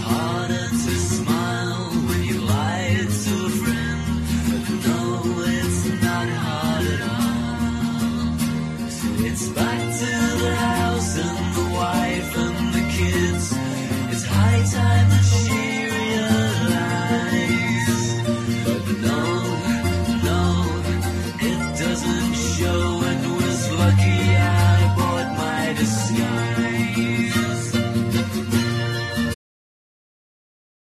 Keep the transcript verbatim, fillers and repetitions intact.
harder to smile when you lie to a friend. But no, it's not hard at all. So it's by